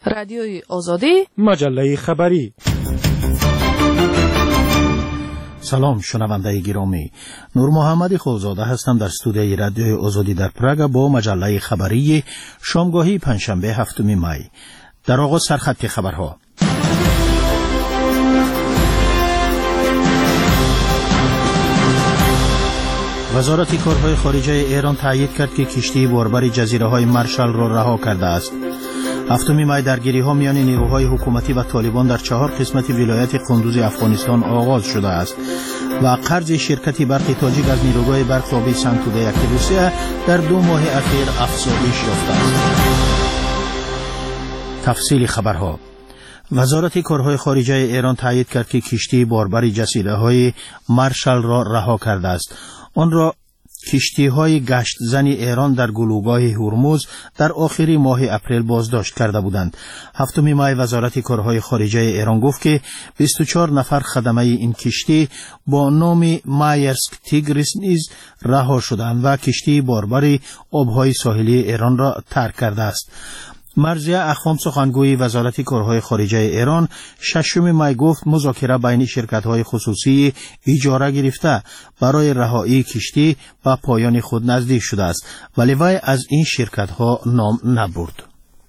رادیوی آزادی، مجله خبری. سلام شنونده گرامی، نور محمدی خولزاده هستم در استودیوی رادیوی آزادی در پراگ با مجله خبری شامگاهی پنجشنبه 7 می. در آغاز سرخط خبرها. وزارت کارهای خارجه ایران تایید کرد که کشتی باربر جزیره های مارشال را رها کرده است. 7 می درگیری ها میان نیروهای حکومتی و طالبان در 4 قسمت ولایت قندوز افغانستان آغاز شده است و قرض شرکت برق تاجیک از نیروگاه برق آبی سنگتوده یک روسیه در 2 ماه اخیر افزایش یافته است. تفصیل خبرها. وزارت کارهای خارجه ایران تایید کرد که کشتی باربر جزیره های مارشال را رها کرده است. آن را کشتی های گشت زنی ایران در گلوگاه هرمز در آخری ماه اپریل بازداشت کرده بودند. 7 می وزارت کارهای خارجه ایران گفت که 24 نفر خدمه این کشتی با نام مایرسک تیگریس نیز رها شدند و کشتی باربر آبهای ساحلی ایران را ترک کرده است. مرضیه اخوان سخنگوی وزارت کارهای خارجه ایران 6 می گفت مذاکره بین شرکت‌های خصوصی اجاره گرفته برای رهایی کشتی و پایان خود نزدیک شده است، ولی وی از این شرکت‌ها نام نبرد.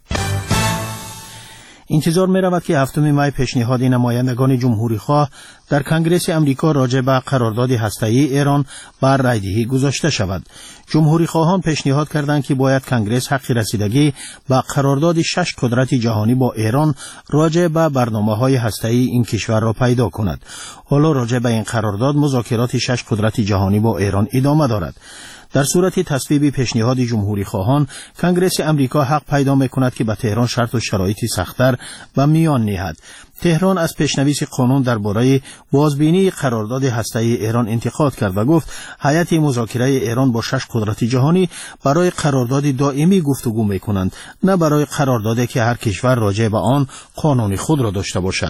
انتظار می رود که 7 می پیشنهاد نمایندگان جمهوری خواه در کنگره امریکا راجع به قرارداد هسته‌ای ایران بر رایدهی گذاشته شود. جمهوری خواهان پیشنهاد کردند که باید کنگره حق رسیدگی به قرارداد 6 قدرت جهانی با ایران راجع به برنامه‌های هسته‌ای این کشور را پیدا کند. حالا راجع به این قرارداد مذاکرات 6 قدرت جهانی با ایران ادامه دارد. در صورت تصویب پیشنهاد جمهوری خواهان، کنگره امریکا حق پیدا می‌کند که به تهران شرط و شرایطی سخت‌تر به میان نهد. تهران از پیشنویس قانون درباره بازبینی قرارداد هسته‌ای ایران انتقاد کرد و گفت هیئت مذاکره ایران با 6 قدرت جهانی برای قرارداد دائمی گفتگو می‌کنند، نه برای قراردادی که هر کشور راجع به آن قانون خود را داشته باشد.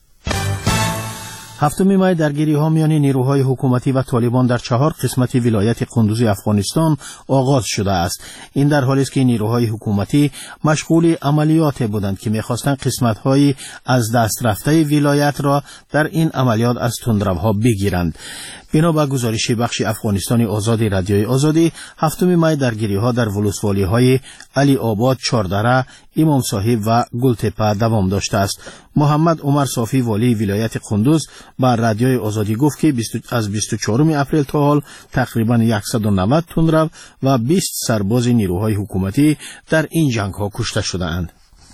7 می درگیری ها میان نیروهای حکومتی و طالبان در 4 قسمت ولایت قندوز افغانستان آغاز شده است. این در حالی است که نیروهای حکومتی مشغول عملیات بودند که می‌خواستند قسمت‌های از دست رفته ولایت را در این عملیات از تندروها بگیرند. بنا به گزارش بخش افغانستانی آزادی رادیوی آزادی، 7 می درگیری ها در ولسوالی های علی آباد، چاردره، امام صاحب و گلتپه دوام داشته است. محمد عمر صافی والی ولایت قندوز با رادیوی آزادی گفت که از 24 اپریل تا حال تقریبا 190 تندرو و 20 سرباز نیروهای حکومتی در این جنگ ها کشته شده‌اند.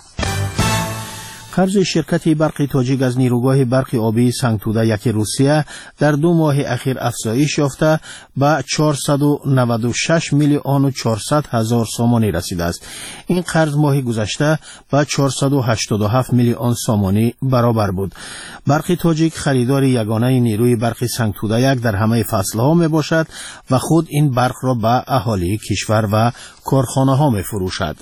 قرض شرکت برق تاجیک از نیروگاه برق آبی سنگتوده یک روسیه در 2 ماه اخیر افزایش یافته به 496 میلیون و 400 هزار سامانی رسیده است. این قرض ماه گذشته به 487 میلیون سامانی برابر بود. برق تاجیک خریدار یگانه نیروی برق سنگتوده یک در همه فصلها می باشد و خود این برق را به اهالی کشور و کارخانه ها می فروشد.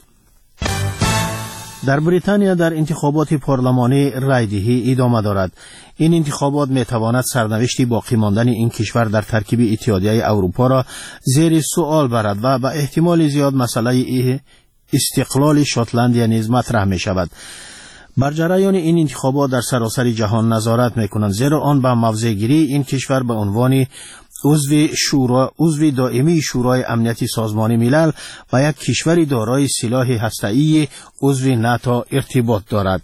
در بریتانیا در انتخابات پارلمانی رایدهی ادامه دارد. این انتخابات می تواند سرنوشت باقی ماندن این کشور در ترکیب اتحادیه اروپا را زیر سوال برد و به احتمال زیاد مسئله استقلال شاتلندیا نیز مطرح می شود. بر جریان این انتخابات در سراسر جهان نظارت می کنند، زیرا آن به موضع گیری این کشور به عنوان عضو دائمی شورای امنیت سازمان ملل و یک کشور دارای سلاح هسته‌ای عضو ناتو ارتباط دارد.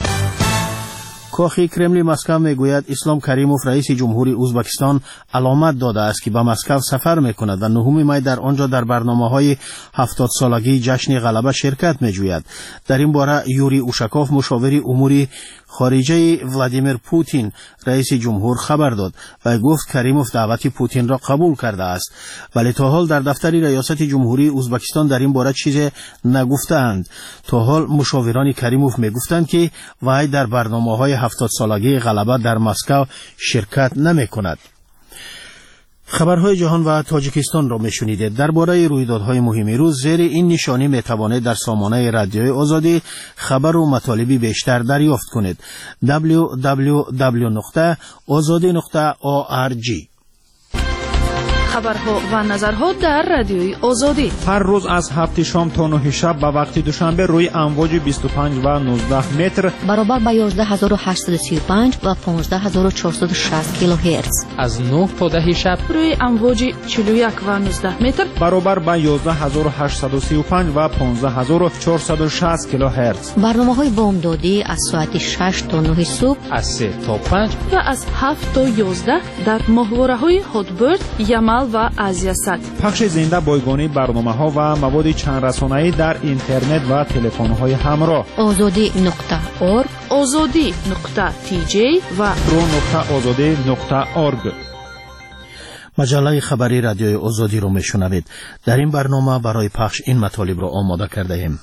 کاخ کرملین مسکو میگوید اسلام کریموف رئیس جمهوری ازبکستان علامت داده است که به مسکو سفر میکند و 9 می در آنجا در برنامه‌های 70 سالگی جشن غلبه شرکت میجوید. در این باره یوری اوشاکوف مشاور امور خارجه ولادیمیر پوتین رئیس جمهور خبر داد و گفت کریموف دعوت پوتین را قبول کرده است، ولی تا حال در دفتر ریاست جمهوری ازبکستان در این باره چیزی نگفتند. تا حال مشاوران کریموف میگفتند که وی در برنامه‌های 70 سالگی غلبه در مسکو شرکت نمی‌کند. خبرهای جهان و تاجیکستان را میشنیدید. درباره رویدادهای مهم روز زیر این نشانی میتوانید در سامانه رادیوی آزادی خبر و مطالبی بیشتر دریافت کنید. www.azadi.org. خبرها و نظرها در رادیوی آزادی. هر روز از 7 شام تا 9 شب به وقت دوشنبه روی امواج 25 و 19 متر برابر با 11835 و 15460 کیلوهرتز. از 9 تا 10 شب روی امواج 41 و 19 متر برابر با 11835 و 15460 کیلوهرتز. برنامه‌های بامدادی از ساعت 6 تا 9 صبح، از 3 تا 5 و از 7 تا 11 در ماهواره‌های هاتبرد، یمل و آزیاسات. پخش زنده بایگانی برنامه‌ها و مواد چند رسانه‌ای در اینترنت و تلفن‌های همراه. azadi.org، azadi.tj و pro.azadi.org. مجله خبری رادیوی آزادی رو میشنوید. در این برنامه برای پخش این مطالب را آماده کرده ایم.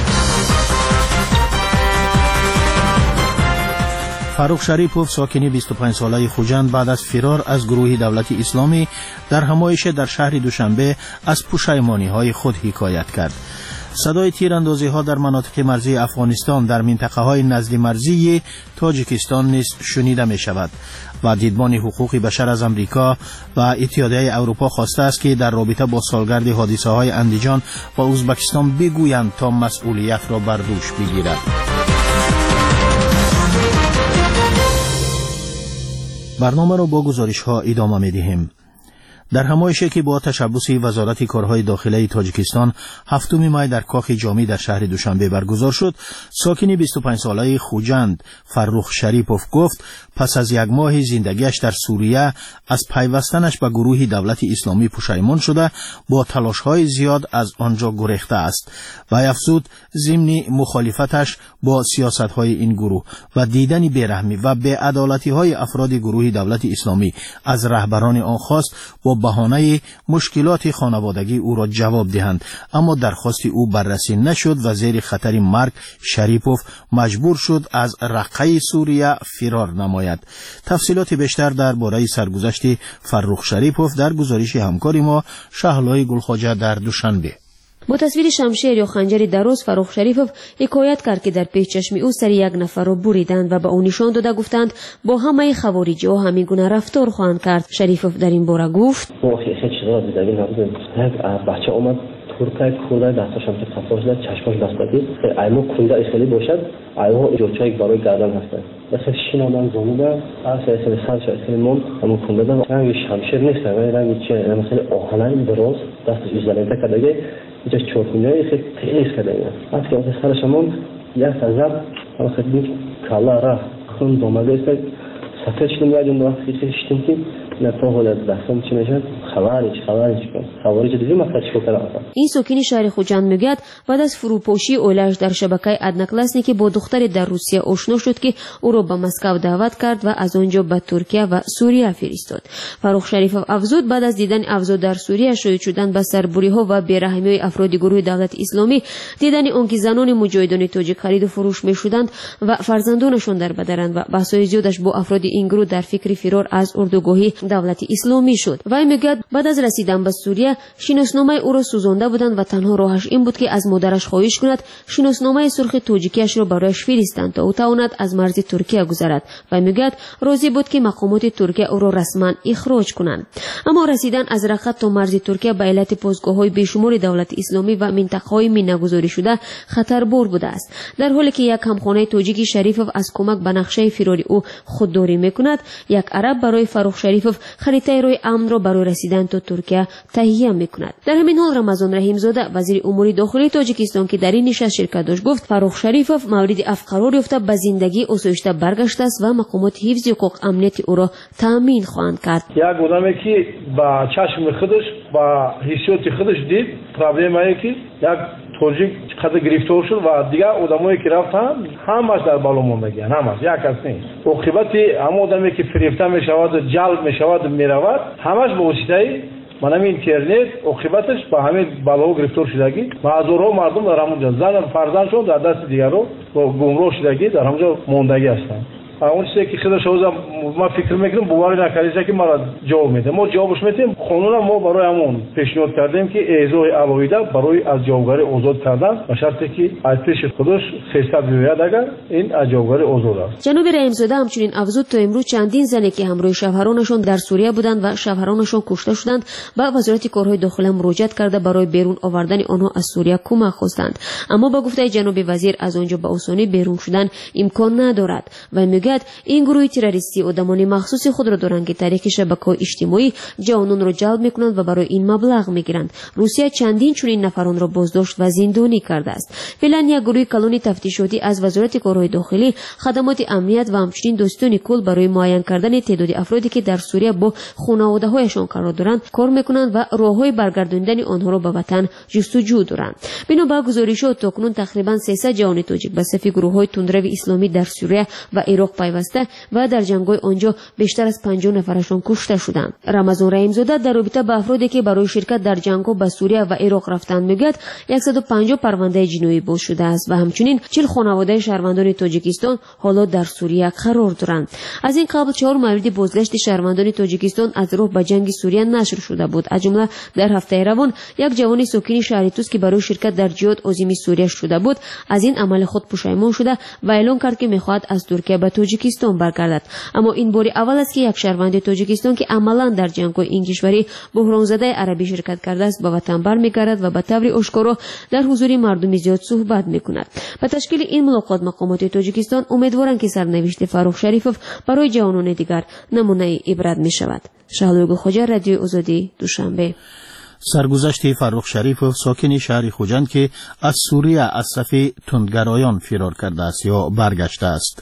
فاروق شریپوف ساکنی 25 ساله خوجند بعد از فرار از گروه دولت اسلامی در همایش در شهر دوشنبه از پشیمانی‌های خود حکایت کرد. صدای تیراندازی‌ها در مناطق مرزی افغانستان در منطقه‌های نزد مرزی تاجیکستان نیز شنیده می‌شود و دیدبان حقوق بشر از امریکا و اتحادیه اروپا خواسته است که در رابطه با سالگرد حادثه‌های اندیجان و ازبکستان بگویند تا مسئولیت را بر دوش بگیرد. برنامه را با گزارش‌ها ادامه می‌دهیم. در همایشی که با تشبث وزارت کارهای داخلی تاجیکستان 7 می در کاخ جامی در شهر دوشنبه برگزار شد، ساکن 25 ساله خوجند فاروق شریپوف گفت پس از 1 ماه زندگیش در سوریه از پیوستنش به گروه دولت اسلامی پشیمان شده با تلاش‌های زیاد از آنجا گریخته است و افزود ضمن مخالفتش با سیاست‌های این گروه و دیدن بیرحمی و بی‌عدالتی‌های افراد گروه دولت اسلامی از رهبران آن خواست با بهانه مشکلات خانوادگی او را جواب دهند، اما درخواست او بررسی نشد و زیر خطر مرگ شریپوف مجبور شد از رقه سوریه فرار نماید. تفصیلات بیشتر درباره سرگذشت فاروق شریپوف در گزارش همکار ما شهلای گلخواجه در دوشنبه. با تصویر شمشیر یا خنجری درست فاروق شریپوف حکایت کرد که در پیش چشم او سر 1 نفر را بریدند و به او نشان داده گفتند با همه خوارجی ها همین گونه رفتار خواهند کرد. شریپوف در این باره گفت بچه اومد ترکای کولای دستاشم که خفاش داد چشماش بستگی ایمو کولای خیلی باشد ایمو جوچای برای گردن هستن مثلا شینادن زنوده اصلا سر خیلی مون همون کولای دادن رنگ شمشیر نیست ولی رنگ چه مثلا آهنین دراز دستش ایزولیته کرده اینجا چرتینای خیلی تیز کرده از که سرش همون یک تزب خیلی کلا را خون دومده است سفر شدیم راجون وقتی خیلی شدیم که نفاهل از دستم چی میشن خوارج دیدی مقصد چی کنه. این ساکن شهر خوجند میگوید بعد از فروپاشی اولش در شبکه ادنکلاسنی که با دختری در روسیه آشنا شد که او را به مسکو دعوت کرد و از آنجا به ترکیه و سوریه فرستاد. فاروق شریپوف افزود بعد از دیدن اوضاع در سوریه شاهد شدن به سربری‌ها و بی‌رحمی‌های افراد گروه دولت اسلامی، دیدن آنکه زنان مجاهدان تاجیک خرید و فروش میشدند و فرزندانشان در بدرند و بحث‌های زیادش با افراد این گروه در فکر فرار از اردوگاهی دولت اسلامی شد. و میگوید بعد از رسیدن به سوریه شناسنامه او را سوزانده بودند و تنها راهش این بود که از مادرش خواهش کند شناسنامه سرخ تاجیکیش را برایش فرستند تا او تواند از مرز ترکیه گذرد و میگوید راضی بود که مقامات ترکیه او را رسما اخراج کنند. اما رسیدن از رقه تا مرز ترکیه به علت پاسگاه‌های بیشمار دولت اسلامی و منطقه‌های مینگذاری شده خطربار بوده است، در حالی که یک همخانه تاجیک شریپوف از کمک به نقشه فراری او خودداری میکند. یک عرب برای فاروق شریپوف خریطه روی امن را برای رسیدن تا ترکیه تهیه میکند. در همین حال رمضان رحیم زاده وزیر امور داخلی تاجیکستان که در این نشست شرکت داشت گفت فاروق شریپوف مورد عفو قرار یافته به زندگی آسایشته برگشته است و مقامات حفظ حقوق امنیتی او را تامین خواهند کرد. یک آدمی که با چشم خودش با حسیات خودش دید پرابلمایی که یک تاجیک چقدر گرفتار شد و دیگه آدمایی که رفتن همش در بالا موندگی همش یک کس نیست. عاقبت هم آدمی که فریفته میشود جلب میشود میرود همش به واسطه من اینترنت عاقبتش با همین بالا گرفتار شدگی و هزارها مردم در همونجا زن فرزندشون در دست دیگرو با گمراه شدگی در همونجا موندگی هستند. اون چیزی که خودش روزا ما فکر میکنیم باور نکردیم که ما جواب میده. ما جوابش میدیم. قانون ما برای همون پیشنهاد کردیم که اعضای عوایدا برای از جوابگری آزاد کردن به شرطی که از پیش خودش 300 بیاید اگر این از جوابگری آزاد است. جناب رحیم‌زاده همچنین افزود تا امروز چندین زنی که همراه شوهرانشان در سوریه بودند و شوهرانشان کشته شدند به وزارت کارهای داخله مراجعه کرده برای بیرون آوردن آنها از سوریه کمک خواستند، اما با گفته جناب وزیر از آنجا به آسانی بیرون شدن امکان ندارد و میگوید این گروه تروریستی آدمان مخصوص خود را دارند که طریق شبکه‌های اجتماعی جوانان را جلب میکنند و برای این مبلغ میگیرند. روسیه چندین چنین نفران را بازداشت و زندانی کرده است. فعلا یک گروه کلون تفتیشاتی از وزارت کارهای داخلی، خدمات امنیت و همچنین دوستان کل برای معین کردن تعداد افرادی که در سوریه با خانواده‌هایشان قرار دارند کار میکنند و راههای برگرداندن آنها را به وطن جستجو دارند. بنابر گزارش‌ها تاکنون تقریبا 300 جوان تاجیک به صف گروه‌های تندرو اسلامی در سوریه و عراق پیوسته و در جنگ‌های آنجا بیشتر از 50 نفرشان کشته شدند. رمضان رحیم‌زاده در رابطه با افرادی که برای شرکت در جنگ‌ها به سوریه و عراق رفتند میگوید 150 پرونده جنایی باز شده است و همچنین 40 خانواده شهروندان تاجیکستان حالا در سوریه قرار دارند. از این قبل 4 مورد بازگشت شهروندان تاجیکستان از راه به جنگ سوریه نشر شده بود. از جمله در هفته روان یک جوان ساکن شهر توس که برای شرکت در جهاد عظیمی سوریه شده بود از این عمل خود پشیمان شده و اعلام کرد که میخواهد از ترکیه به تاجیکستان برگردد. اما این بار اول است که یک شهروند تاجیکستان که عملا در جنگ‌های این کشوری بحران زده عربی شرکت کرده است به وطن برمیگردد و به طور آشکارا در حضور مردم زیاد صحبت میکند. به تشکیل این ملاقات مقامات تاجیکستان امیدوارند که سرنوشت فرخ شریفوف برای جوانان دیگر نمونه عبرت میشود. شهلوگ خوجا، رادیو آزادی، دوشنبه. سرگذشت فرخ شریفوف ساکن شهر خوجند که از سوریه از صف تندگرایان فرار کرده است یا برگشته است.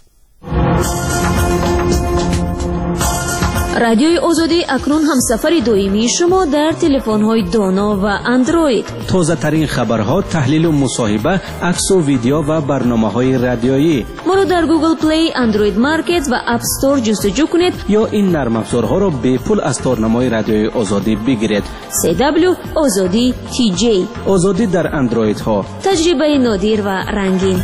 رادیوی آزادی اکنون هم سفر دائمی شما در تلفن‌های دانا و اندروید. تازه ترین خبرها، تحلیل و مصاحبه، عکس و ویدیو و برنامه‌های رادیویی. ما رو در گوگل پلی، اندروید مارکت و اپ استور جستجو کنید یا این نرم افزارها را به پول از تارنمای رادیوی آزادی بگیرید. CW آزادی TJ. آزادی در اندروید ها. تجربه نادر و رنگین.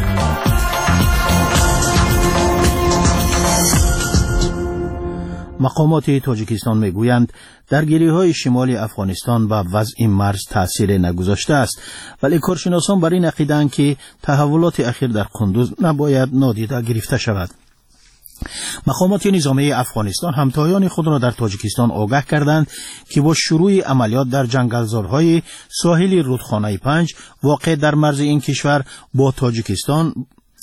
مقامات تاجیکستان میگویند درگیری‌های شمال افغانستان به وضع مرز تأثیر نگذاشته است، ولی کارشناسان بر این عقیده‌اند که تحولات اخیر در قندوز نباید نادیده گرفته شود. مقامات نظامی افغانستان همتایان خود را در تاجیکستان آگاه کردند که با شروع عملیات در جنگلزارهای ساحل رودخانه 5 واقع در مرز این کشور با تاجیکستان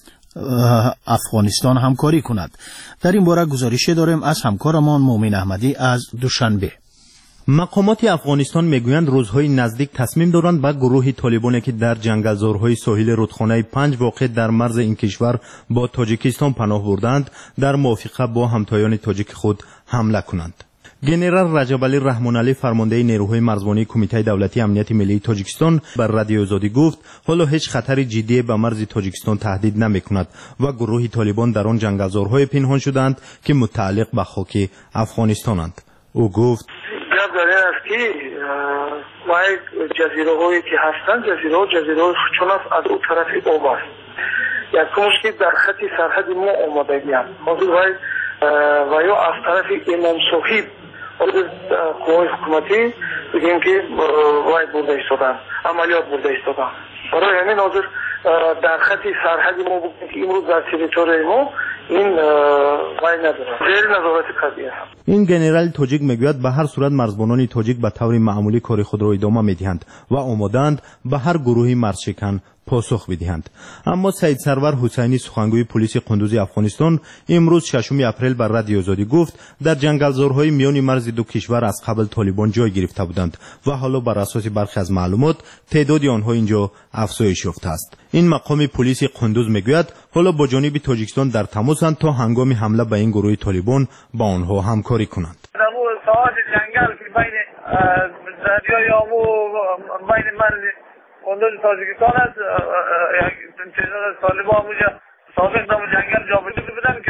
افغانستان همکاری کند. در این باره گزارش داریم از همکارمان مومن احمدی از دوشنبه. مقامات افغانستان میگویند روزهای نزدیک تصمیم دارند به گروه طالبانی که در جنگلزارهای ساحل رودخانه 5 واقع در مرز این کشور با تاجیکستان پناه بردند در موافقت با همتایان تاجیک خود حمله کنند. گنرال رجب علی رحمان علی فرمانده نیروهای مرزبانی کمیته دولتی امنیت ملی تاجیکستان بر رادیو آزادی گفت حالا هیچ خطر جدی به مرز تاجیکستان تهدید نمی‌کند و گروه طالبان در آن جنگلزارهای پنهان شدند که متعلق به خاک افغانستانند. او گفت که وای جزیره‌هایی که هستند جزیره چون از اون طرف آب است. یکمش که در خط سرحد ما آمده میاد. حاضر و یا از طرف امام صاحب از قوای حکومتی بگیم که وای برده ایستادن، عملیات برده ایستادن. برای همین حاضر در خط سرحد ما بگیم که امروز در تریتوری ما این وای نداره. زیر نظارت قضیه است. این گنرال تاجیک میگوید به هر صورت مرزبانان تاجیک به طور معمولی کار خود را ادامه میدهند و آماده‌اند به هر گروهی مرزشکن پاسخ بدهند. اما سید سرور حسینی سخنگوی پلیس قندوز افغانستان امروز 6 اپریل بر رادیو آزادی گفت در جنگلزارهای میان مرز دو کشور از قبل طالبان جای گرفته بودند و حالا بر اساس برخی از معلومات تعداد آنها اینجا افزایش یافته است. این مقام پلیس قندوز میگوید حالا با جانب تاجیکستان در تماسند تا هنگام حمله به این گروه طالبان با آنها همکاری کنند. در ساحت جنگل که بین دریای آمو بین قندوز تاجیکستان است، تعداد از طالبان اونجا سابق در جنگل جابجا بودن که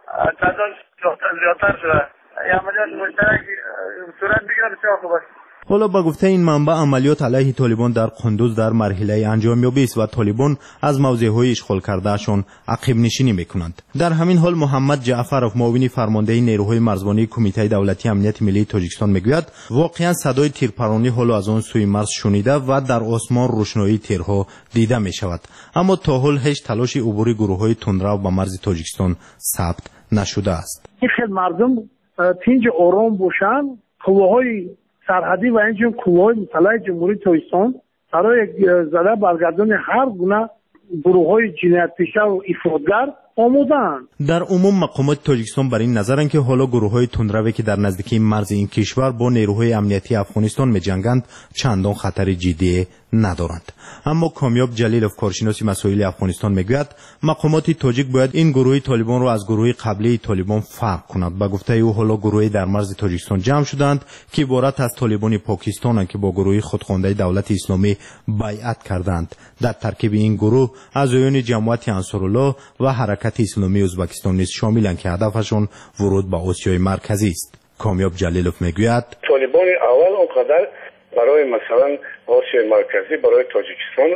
تعداد زیادتر شده. این عملیات مشترک صورت بگیره بسیار خوب است. حالا با گفته این منبع عملیات علیه طالبان در قندوز در مرحله انجامیابی است و طالبان از موضع‌های اشغال کردهشان عقب نشینی میکنند. در همین حال محمد جعفرов معاون فرمانده نیروهای مرزبانی کمیته دولتی امنیت ملی تاجیکستان میگوید واقعا صدای تیرپرانی حالا از آن سوی مرز شنیده و در آسمان روشنایی تیرها دیده می شود، اما تا حال هیچ تلاش عبور گروه‌های تندرو به مرز تاجیکستان ثبت نشده است. خیلی مردم تنج آرام باشند. قواهای سرحدی و اینجور قواهای مسلح جمهوری تاجیکستان برای زده برگردان هر گونه گروه‌های جنایت پیشه و افراطگر آمودند. در عموم مقامات تاجیکستان بر این نظرند که حالا گروه‌های تندروی که در نزدیکی مرز این کشور با نیروهای امنیتی افغانستان می‌جنگند چندان خطر جدی ندارند. اما کامیاب جلیلوف کارشناس مسائل افغانستان میگوید مقامات تاجیک باید این گروه طالبان را از گروه قبلی طالبان فرق کند. با گفته او حالا گروهی در مرز تاجیکستان جمع شدند که عبارت از طالبان پاکستان که با گروه خودخوانده دولت اسلامی بیعت کردند. در ترکیب این گروه اعضایان جماعت انصارالله و حرکت اسلامی ازبکستان نیز شاملند که هدفشون ورود به آسیای مرکزی است. کامیاب جلیلوف میگوید طالبان اول اونقدر برای مثلا آسیای مرکزی برای تاجیکستان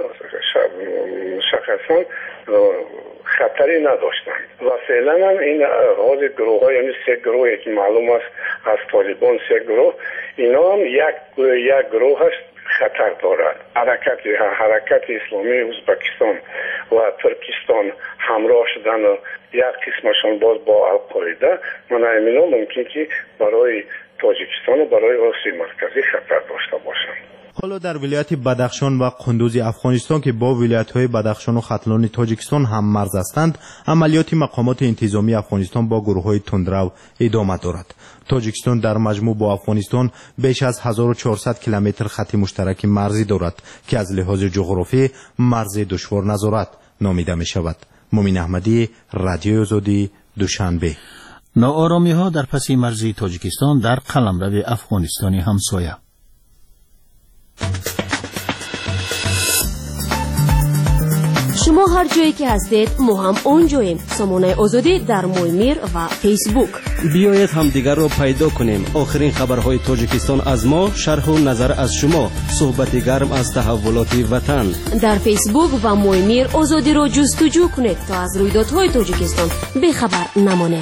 شخصا خطری نداشتند و فعلا هم این آغاز گروه ها، یعنی 3 گروهی که معلوم است از طالبان 3 گروه، اینا هم یک گروه هست خطر دارد. حرکت اسلامی ازبکستان و ترکستان همراه شدن و یک قسمشان باز با القاعده، من اینا ممکن که برای تاجیکستان و برای آسیای مرکزی خطر داشته باشند. حالا در ولایت بدخشان و قندوز افغانستان که با ولایت‌های بدخشان و ختلان تاجیکستان هم مرز هستند، عملیات مقامات انتظامی افغانستان با گروه‌های تندرو ادامه دارد. تاجیکستان در مجموع با افغانستان بیش از 1400 کیلومتر خط مشترک مرزی دارد که از لحاظ جغرافی مرز دشوار نظارت نامیده می شود. مومن احمدی، رادیو آزادی، دوشنبه. ناآرامی‌ها در پس مرزی تاجیکستان در قلمرو افغانستانی همسایه. شما هر جایی که هستید ما هم اونجاییم. سامانه آزادی در مویمیر و فیسبوک. بیایید هم دیگر رو پیدا کنیم. آخرین خبرهای تاجیکستان از ما، شرح و نظر از شما، صحبت گرم از تحولات وطن. در فیسبوک و مویمیر آزادی رو جستجو کنید تا از رویدادهای تاجیکستان بی‌خبر نمانید.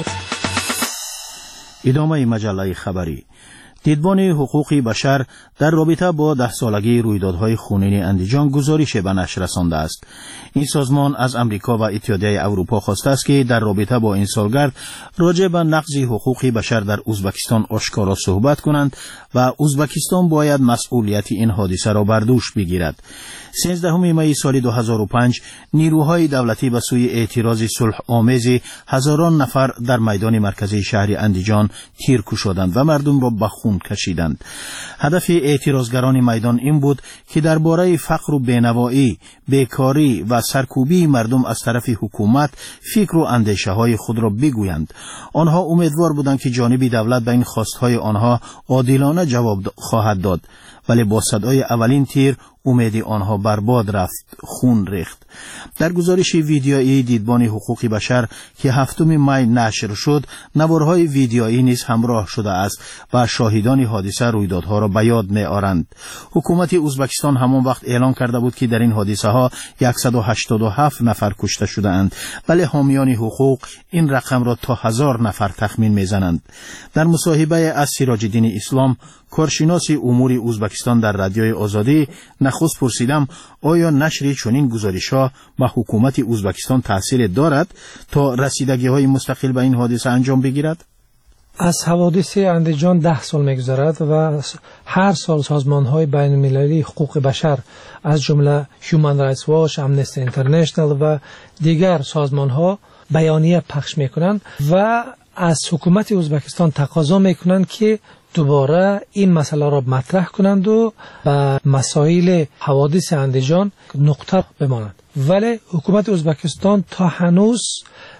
ادامه مجله خبری. دیدبان حقوق بشر در رابطه با 10 سالگی رویدادهای خونین اندیجان گزارش به نشر رسانده است. این سازمان از امریکا و اتحادیه اروپا خواسته است که در رابطه با این سالگرد راجع به نقض حقوق بشر در ازبکستان آشکارا صحبت کنند و ازبکستان باید مسئولیت این حادثه را بر دوش بگیرد. 13 می سال 2005 نیروهای دولتی به سوی اعتراض صلح آمیز هزاران نفر در میدان مرکزی شهر اندیجان تیر کشیدند و مردم را به خون کشیدند. هدف اعتراضگران میدان این بود که درباره فقر و بینوایی، بیکاری و سرکوبی مردم از طرف حکومت فکر و اندیشه های خود را بگویند. آنها امیدوار بودند که جانب دولت به این خواستهای آنها عادلانه جواب خواهد داد، ولی با صدای اولین تیر امید آنها برباد رفت، خون ریخت. در گزارش ویدیویی دیدبان حقوق بشر که 7 می نشر شد، نوارهای ویدیویی نیز همراه شده است و شاهدان حادثه رویدادها را به یاد می‌آورند. حکومت ازبکستان همان وقت اعلام کرده بود که در این حادثه ها 187 نفر کشته شده‌اند، ولی حامیان حقوق این رقم را تا 1000 نفر تخمین می‌زنند. در مصاحبه از سراج الدین اسلام، کارشناس امور ازبکستان در رادیوی آزادی، نخست پرسیدم آیا نشر چنین گزارش‌ها به حکومت ازبکستان تأثیر دارد تا رسیدگی‌های مستقل به این حادثه انجام بگیرد؟ از حوادث اندیجان 10 سال می‌گذرد و هر سال سازمان‌های بین‌المللی حقوق بشر از جمله هیومن رایتس واچ، امنستی اینترنشنال و دیگر سازمان‌ها بیانیه پخش می‌کنند و از حکومت ازبکستان تقاضا می‌کنند که دوباره این مسئله را مطرح کنند و به مسائل حوادث اندیجان نقطه بمانند. ولی حکومت ازبکستان تا هنوز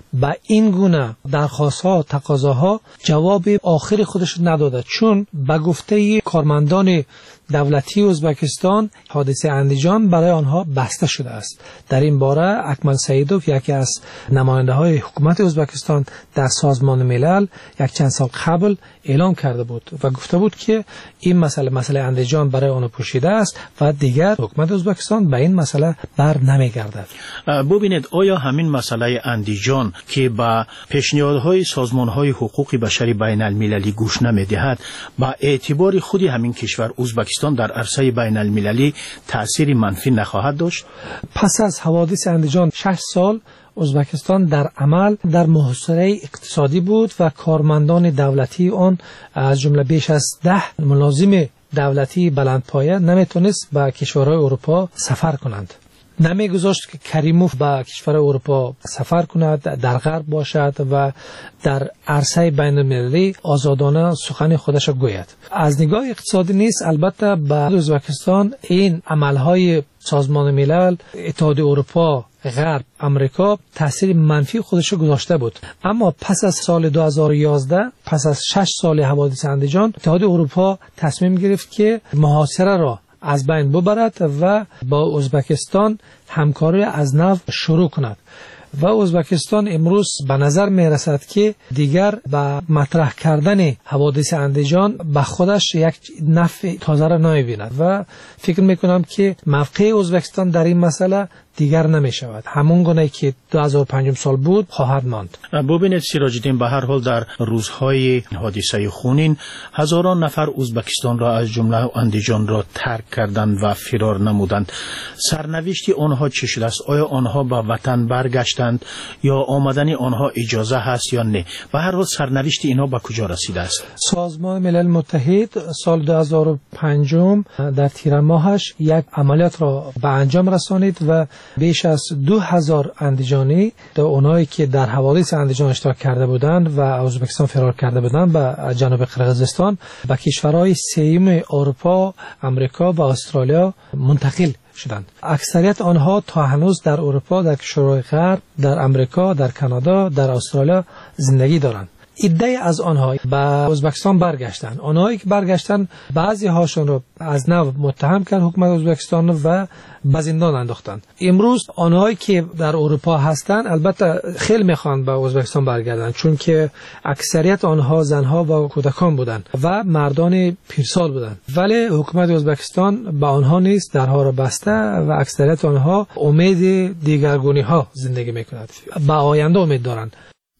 به این گونه درخواست‌ها تقاضاها جواب آخر خودش نداده، چون به گفته کارمندان دولتی ازبکستان حادثه اندیجان برای آنها بسته شده است. در این باره اکمل سعیدوف یکی از نماینده‌های حکومت ازبکستان در سازمان ملل یک چند سال قبل اعلام کرده بود و گفته بود که این مسئله اندیجان برای آن پوشیده است و دیگر حکومت ازبکستان به این مسئله بر نمیگردد. ببینید آیا همین مسئله اندیجان که با پیشنهادهای سازمان‌های حقوق بشری بین المللی گوش نمی‌دهد با اعتبار خود همین کشور ازبکستان در عرصه بین المللی تأثیر منفی نخواهد داشت؟ پس از حوادث اندیجان 6 سال ازبکستان در عمل در محاصره اقتصادی بود و کارمندان دولتی آن از جمله بیش از 10 ملازم دولتی بلندپایه نمیتونست به کشورهای اروپا سفر کنند. نمیگذاشت که کریموف به کشور اروپا سفر کند، در غرب باشد و در عرصه بین المللی آزادانه سخن خودش گوید. از نگاه اقتصادی نیست البته به ازبکستان این عملهای سازمان ملل، اتحادیه اروپا، غرب، امریکا تاثیر منفی خودش گذاشته بود. اما پس از سال 2011 پس از 6 سال حوادث اندیجان اتحادیه اروپا تصمیم گرفت که محاصره را از بین ببرد و با ازبکستان همکاری از نو شروع کند و ازبکستان امروز به نظر می رسد که دیگر به مطرح کردن حوادث اندیجان به خودش یک نفع تازه را نمی بیند و فکر می کنم که موقع ازبکستان در این مسئله دیگر نمی شود. همون گونه که 2005 سال بود خواهد ماند. ببینید سیراج الدین، به هر حال در روزهای حادثه خونین هزاران نفر ازبکستان را از جمله اندیجان را ترک کردند و فرار نمودند. سرنوشت آنها چه شده است؟ آیا آنها به وطن برگشتند یا آمدن آنها اجازه هست یا نه؟ به هر حال سرنوشت اینها به کجا رسیده است؟ سازمان ملل متحد سال 2005 در تیر ماهش یک عملیات را به انجام رسانید و بیش از 2000 اندیجانی اونایی که در حوادث اندیجان اشتراک کرده بودند و ازبکستان فرار کرده بودند به جنوب قرقیزستان به کشورهای سوم اروپا، امریکا و استرالیا منتقل شدند. اکثریت آنها تا هنوز در اروپا، در کشورهای غرب، در امریکا، در کانادا، در استرالیا زندگی دارند. عده از آنها به ازبکستان برگشتند. آنهایی که برگشتند بعضی هاشون رو از نو متهم کرد حکومت ازبکستان و به زندان انداختند. امروز آنهایی که در اروپا هستند البته خیلی میخوان به ازبکستان برگردند، چون که اکثریت آنها زنها و کودکان بودند و مردان پیرسال بودند، ولی حکومت ازبکستان به آنها نیز درها را بسته و اکثریت آنها امید دیگرگونی ها زندگی میکنند، به آینده امید دارند.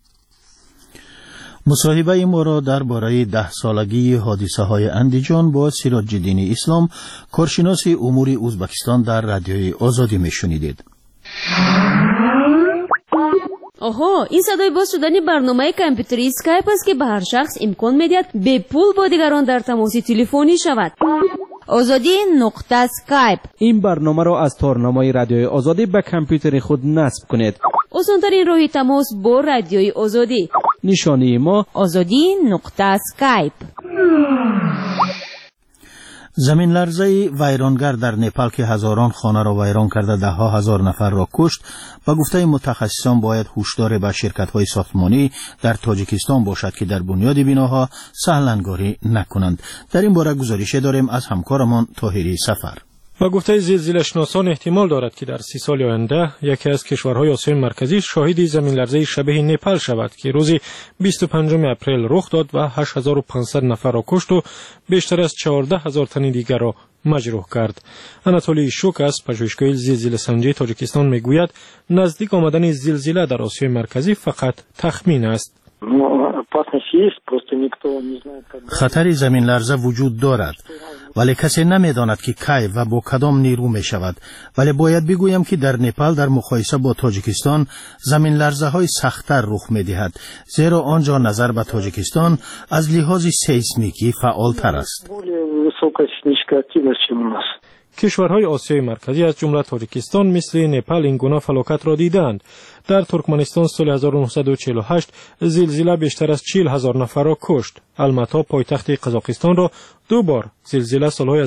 مصاحبه ما را درباره 10 سالگی حادثه های اندیجان با سیراج الدین اسلام، کارشناس امور ازبکستان در رادیوی آزادی میشنیدید. آها، این صدای باز شدن برنامه کامپیوتری اسکایپ است که به هر شخص امکان میدهد به پول با دیگران در تماس تلفنی شود. آزادی نقطه اسکایپ. این برنامه را از تارنمای رادیوی آزادی به کامپیوتر خود نصب کنید. آسان‌ترین راه تماس با رادیوی آزادی. نشانی ما آزادی نقطه اسکایپ. زمین لرزه ویرانگر در نپال که هزاران خانه را ویران کرده 10,000 نفر را کشت، با گفته متخصصان باید هشدار به شرکت‌های ساختمانی در تاجیکستان باشد که در بنیاد بناها سهلنگاری نکنند. در این باره گزارش داریم از همکارمان طاهری سفر. با گفته زلزله شناسان احتمال دارد که در 30 سال آینده یکی از کشورهای آسیای مرکزی شاهد زمین لرزه شبیه نپال شود که روز 25 اپریل رخ داد و 8500 نفر را کشت و بیشتر از 14000 تن دیگر را مجروح کرد. اناتولی شوکاس، پژوهشگر زلزله سنجی تاجیکستان میگوید نزدیک آمدن زلزله در آسیای مرکزی فقط تخمین است. خطر زمین لرزه وجود دارد، ولی کسی نمیداند که کی و با کدام نیرو می شود. ولی باید بگویم که در نپال در مقایسه با تاجیکستان زمین لرزه های سخت‌تر رخ می دهد، زیرا آنجا نظر به تاجیکستان از لحاظ سیسمیکی فعال تر است. کشورهای آسیای مرکزی از جمله تاجیکستان مثل نپال این گونه فلاکت را دیدند. در ترکمنستان سال 1948 زلزله بیشتر از 40,000 نفر را کشت. الماتا پایتخت قزاقستان را 2 بار زلزله سالهای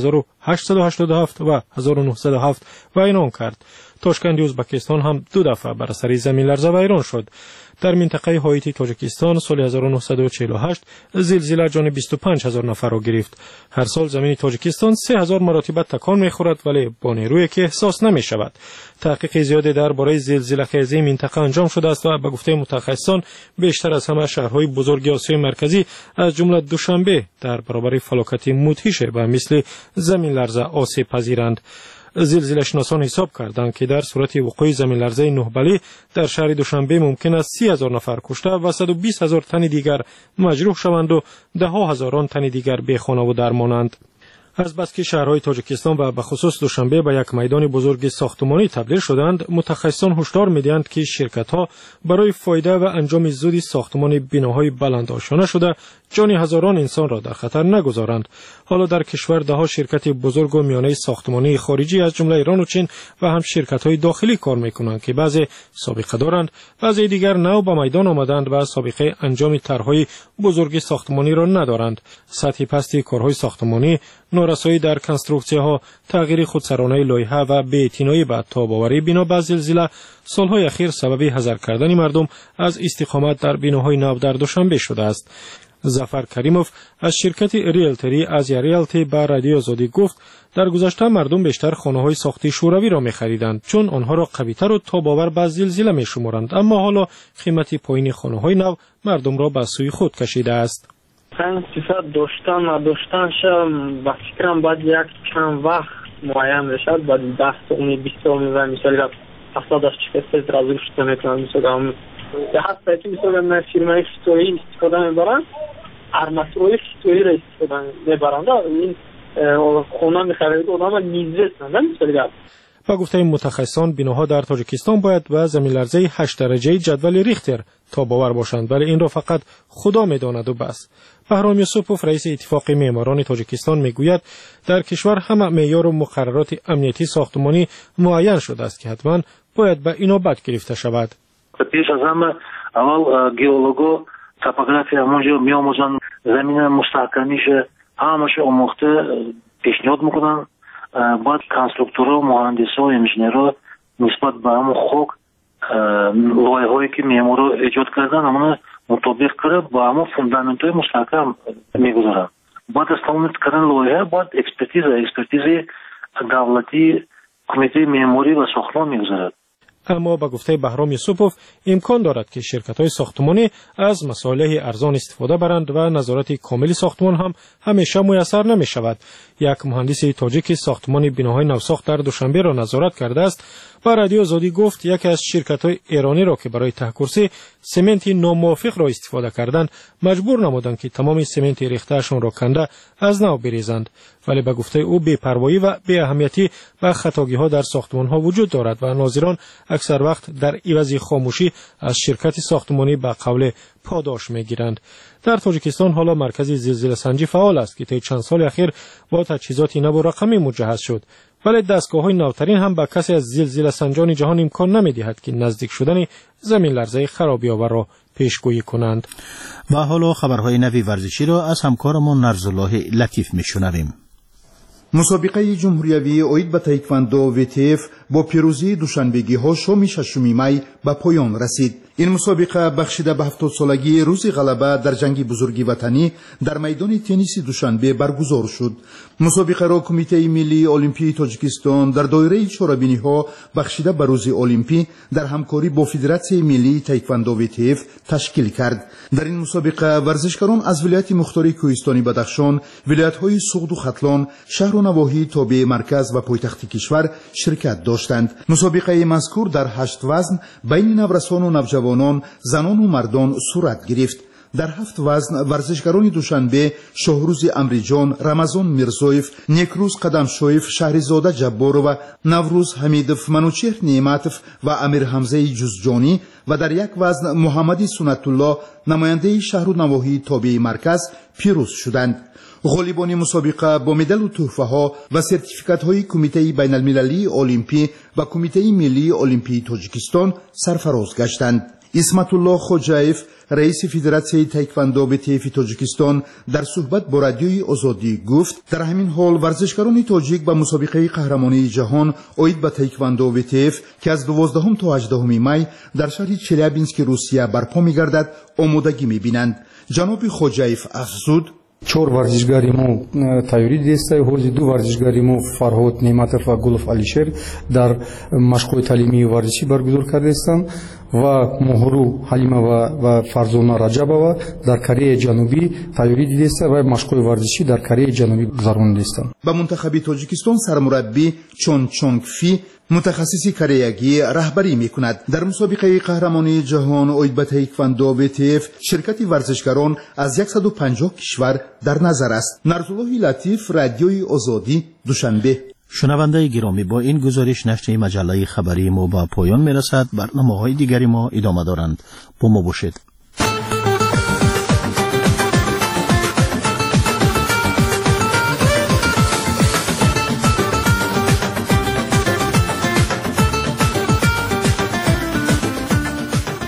1887 و 1907 ویران کرد. تاشکند ازبکستان هم 2 دفعه بر اثر زمین لرزه ویران شد. در منطقه هایتی تاجیکستان سال 1948 زلزله جان 25,000 نفر را گرفت. هر سال زمین تاجیکستان 3,000 مرتبه تکان می‌خورد ولی با نیرویی که احساس نمی‌شود. تحقیق زیادی درباره زلزله‌خیزی منطقه انجام شده است و به گفته متخصصان بیشتر از همه شهرهای بزرگ آسیای مرکزی از جمله دوشنبه در برابر فلاکت مدهش به مثل زمین لرزه آسیب پذیرند. زلزله شناسان حساب کردند که در صورت وقوع زمین لرزه 9 بلی در شهر دوشنبه ممکن است 30,000 نفر کشته و 120,000 تن دیگر مجروح شوند و 10,000 تن دیگر بی خانه و درمانند. از بس که شهرهای تاجیکستان و به خصوص دوشنبه به یک میدان بزرگ ساختمانی تبدیل شدند، متخصصان هشدار می‌دهند که شرکت‌ها برای فایده و انجام زود ساختمان بناهای بلندآشانه شده جان هزاران انسان را در خطر نگذارند. حالا در کشور ده‌ها شرکت بزرگ و میانه ساختمانی خارجی از جمله ایران و چین و هم شرکت‌های داخلی کار می‌کنند که بعضی سابقه دارند، بعضی دیگر نو به میدان آمدند و سابقه انجام طرح‌های بزرگ ساختمانی را ندارند. سطح پستی کارهای ساختمانی، نارسایی در کنسترکسی‌ها، تغییر خودسرانه لایحه و بی‌اعتنایی به تاب‌آوری بنا به زلزله سالهای اخیر سبب حذر کردن مردم از استقامت در بناهای نو در دوشنبه شده است. ظفر کریموف از شرکت ریلتری آزیا ریالتی به رادیو آزادی گفت در گذشته مردم بیشتر خانه‌های ساخته شوروی را می‌خریدند چون آنها را قوی‌تر و تاب‌آور به زلزله می‌شمارند، اما حالا قیمت پایین خانه‌های نو مردم را به سوی خود کشیده است. صفت داشتن نداشتنش با فکرم باید یک چند وقت معین بشد، باید 10 تا 20 تا می‌زنم مثلا 70 تا شکست را زیر شده می‌کنم مثلا یا حتی که مثلا من فیرمای فیتوری استفاده می‌برم ارماتوری فیتوری را استفاده می‌برم این خونه می‌خرید آدم نیزه نه مثلا. با گفته متخصصان بناها در تاجیکستان باید به زمین لرزه 8 درجه جدول ریختر تاب‌آور باشند ولی این را فقط خدا می‌داند و بس. بهرام یوسفوف رئیس اتفاق معماران تاجیکستان میگوید در کشور همه معیار و مقررات امنیتی ساختمانی معین شده است که حتما باید به اینابت گرفته شود. پیش از همه اول گئولوگا توپوگرافیا اونجا میآموزن زمین مستحکمیش همش آموخته پیشنهاد میکنن، بعد کنسترکتورها مهندسا انجینرها نسبت به همون خاک لایه‌هایی که معمارا ایجاد کردن همون مطابق کرده با همون فوندامنت‌های مستحکم میگذارن. بعد از تمام کردن لایحه بعد اکسپرتیز دولتی کمیته معماری و ساختمان میگذارد. اما با گفته بهرام یوسفوف امکان دارد که شرکت‌های ساختمانی از مصالح ارزان استفاده برند و نظارت کامل ساختمان هم همیشه میسر نمی شود. یک مهندس تاجیک ساختمان بناهای نوساخت در دوشنبه را نظارت کرده است. با رادیو آزادی گفت یکی از شرکت‌های ایرانی را که برای ته کرسی سمنت ناموافق را استفاده کردند مجبور نمودند که تمام سمنت ریخته‌شان را کنده از نو بریزند، ولی به گفته او بی‌پروایی و بی‌اهمیتی و خطاگی‌ها در ساختمان‌ها وجود دارد و ناظران اکثر وقت در عوض خاموشی از شرکت ساختمانی به قول پاداش می‌گیرند. در تاجیکستان حالا مرکز زلزله سنجی فعال است که طی چند سال اخیر با تجهیزات نو و رقمی مجهز شد، ولی دستگاه‌های نوترین هم به کسی از زلزله سنجان جهان امکان نمی‌دهد که نزدیک شدن زمین لرزه خرابی‌آور را پیشگویی کنند. و حالا خبرهای نوی ورزشی را از همکارمان نرزالله لطیف می‌شنویم. مسابقه جمهوریوی اوید به تایکواندو ویتیف با پیروزی دوشنبگی‌ها شام 6 می به پایان رسید. این مسابقه بخشیده به 70 سالگی روز غلبه در جنگ بزرگی وطنی در میدان تنیس دوشنبه برگزار شد. مسابقه را کمیته ملی المپی تاجیکستان در دایره چهاربینی‌ها بخشیده به روز المپی در همکاری با فدراسیون ملی تایکواندو ویتیف تشکیل کرد. در این مسابقه ورزشکاران از ولایت مختار کوهستانی بدخشان، ولایت‌های سغد و ختلان، شهر و نواحی تابع مرکز و پایتخت کشور شرکت داشتند. مسابقه مذکور در 8 وزن بین نورسان و نوجوانان، زنان و مردان صورت گرفت. در 7 وزن ورزشکاران دوشنبه شاهروز امریجان، رمضان میرزویف، نیکروز قدمشویف، شهرزاده جبارو و نوروز حمیدوف، منوچهر نعمتوف و امیر حمزه جزجانی و در یک وزن محمدی سنت الله نماینده شهر و نواحی تابع مرکز پیروز شدند. غالیبان مسابقه با مدال و تحفه ها و سرتیفیکات های کمیته بین المللی المپی و کمیته ملی المپی تاجیکستان سرفراز گشتند. اسمت الله خوجایف، رئیس فدراسیون تایکواندو BTF تاجیکستان، در صحبت با رادیوی آزادی گفت در همین حال ورزشکاران تاجیک به مسابقه قهرمانی جهان اوید به تایکواندو BTF که از 12 تا 18 می در شهر چلیابینسک روسیه برپا می‌گردد آمادگی می‌بینند. جناب خوجایف افزود: 4 ورزشکاری ما تایوری دیسته حوزه 2 ورزشکاری ما فرهاد نعمتوف و گلف علیشیر در مشق تعلیمی ورزشی برگزار کرده هستند و مهرو حلیمه و فرزانه رجبова در کره جنوبی تایوری دیسته و مشق ورزشی در کره جنوبی گذرانده هستند. با منتخب تاجیکستان سرمربی چون چونگفی متخصص کره‌ای رهبری می‌کند. در مسابقه قهرمانی جهان اوید به تایکواندو BTF شرکت ورزشکاران از 150 کشور در نظر است. نرزالله لطیف، رادیوی آزادی، دوشنبه. شنونده گرامی، با این گزارش نشر مجله خبری ما به پایان میرسد. برنامه‌های دیگری ما ادامه دارند. با ما باشید.